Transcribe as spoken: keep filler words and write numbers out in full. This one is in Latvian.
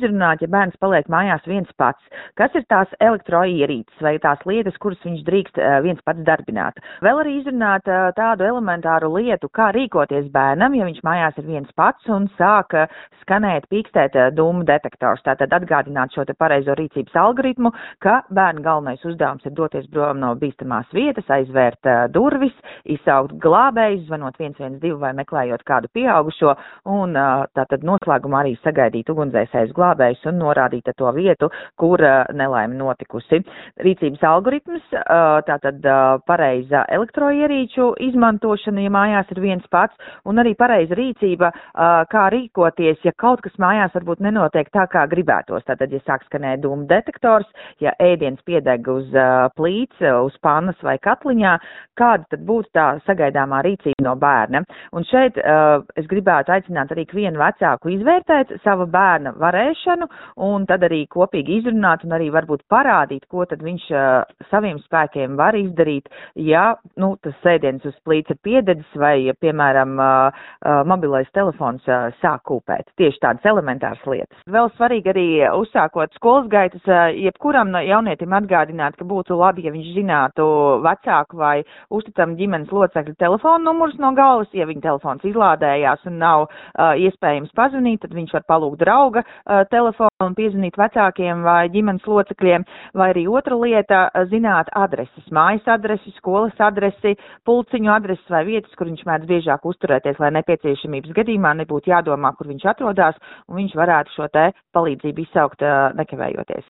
izrunāt, ja bērns paliek mājās viens pats. Kas ir tās elektroierīces vai tās lietas, kuras viņš drīkst viens pats darbināt? Vēl arī izrunāt tādu elementāru lietu, kā rīkoties bērnam, ja viņš mājās ir viens pats un sāk skanēt, pīkstēt dūmu detektors. Tātad atgādināt šo te pareizo rīcības algoritmu, ka bērna galvenais uzdevums ir doties prom no bīstamās vietas, aizvērt durvis, izsaukt glābējus, zvanot viens viens divi vai meklējot kādu pieaugušo un tātad noslēgumā arī sagaidīt ugunsdzēsējus glābējus un norādīt to vietu, kur nelaime notikusi. Rīcības algoritms, tātad pareiza elektroierīču izmantošana, ja mājās ir viens pats, un arī pareiza rīcība, kā rīkoties, ja kaut kas mājās varbūt nenotiek tā, kā gribētos. Tātad, ja sāk skanēt dūmu detektors, ja ēdiens piedeg uz plīts, uz pannas vai katliņā, kāda tad būtu tā sagaidāmā rīcība no bērna. Un šeit uh, es gribētu aicināt arī vienu vecāku izvērtēt savu bērna varēšanu un tad arī kopīgi izrunāt un arī varbūt parādīt, ko tad viņš uh, saviem spēkiem var izdarīt, ja nu, tas sēdiens uz plīts ir piededzis vai, ja, piemēram, uh, uh, mobilais telefons uh, sāk kūpēt. Tieši tādas elementāras lietas. Vēl svarīgi arī uzsākot skolas gaitas, uh, jebkuram no jaunietim atgādināt, ka būtu labi, ja viņš zinātu vecāku vai uzticam ģimenes locekļu telefonu numurus no galvas. Ja viņa telefons izlādējās un nav uh, iespējams pazvanīt, tad viņš var palūgt drauga uh, telefonu un piezvanīt vecākiem vai ģimenes locekļiem. Vai arī otra lieta uh, – zināt adreses, mājas adresi, skolas adresi, pulciņu adreses vai vietas, kur viņš mēdz biežāk uzturēties, lai nepieciešamības gadījumā nebūtu jādomā, kur viņš atrodas, un viņš varētu šo te palīdzību izsaukt uh, nekavējoties.